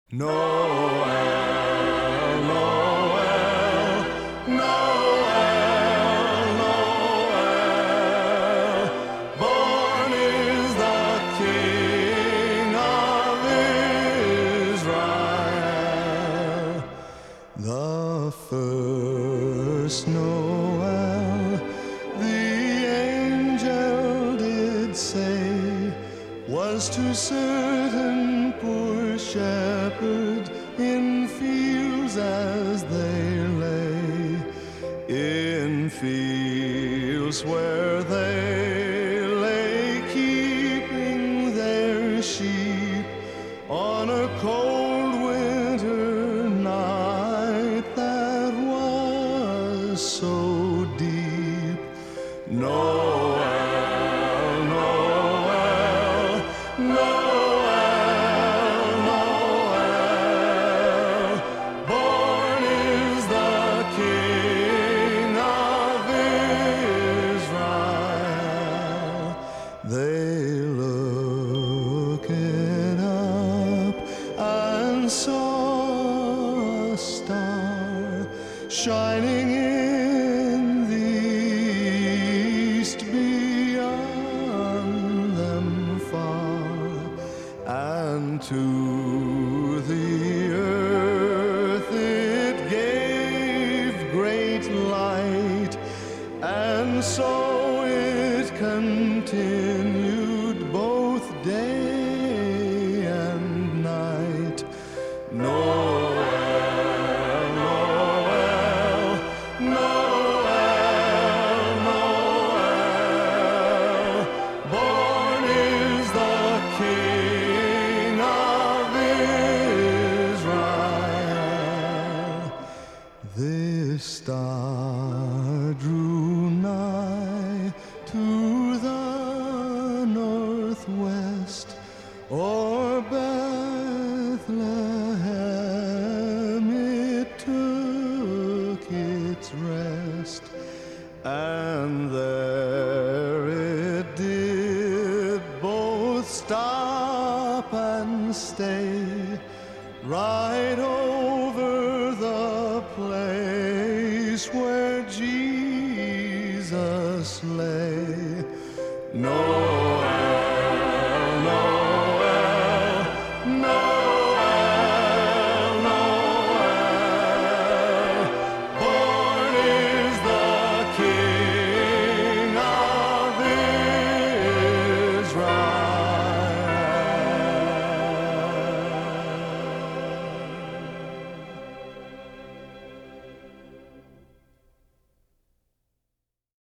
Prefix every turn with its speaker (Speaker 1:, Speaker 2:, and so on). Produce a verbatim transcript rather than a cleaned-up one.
Speaker 1: Noel, Noel, Noel, Noel, born is the King of Israel. The first Noel, the angel did say, was to certain poor shepherds in fields as they lay, in fields where they lay keeping their sheep on a cold winter night that was so deep. Noel, Noel, Noel, Noel, born is the King of Israel. They looked up and saw a star shining in the east beyond them far, and to the earth it gave great light, and so it continued both day and night. Noel, Noel, Noel, Noel, born is the King of Israel. This star drew nigh to the northwest, o'er Bethlehem it took its rest, and there it did both stop and stay, right over the place where Jesus lay. No